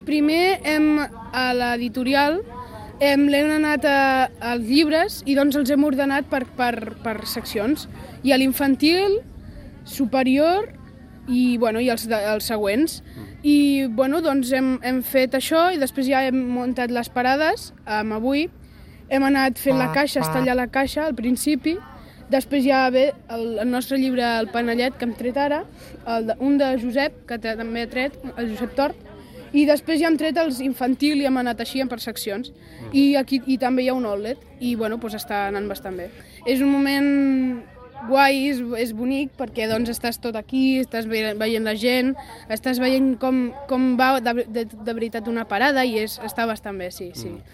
Primer a l'editorial l'hem anat als llibres i doncs els hem ordenat per seccions. I a l'infantil, superior i els següents. I doncs hem fet això i després ja hem muntat les parades. Avui hem anat fent la caixa, estallar la caixa al principi. Després ja ve el nostre llibre El Panellet, que hem tret ara, un de Josep, que també ha tret, el Josep Tort, i després ja hem tret els infantil i hem anat així per seccions. I també hi ha un outlet i està anant bastant bé. És un moment guai, és bonic, perquè doncs estàs tot aquí, estàs veient la gent, estàs veient com va de veritat una parada i està bastant bé, sí.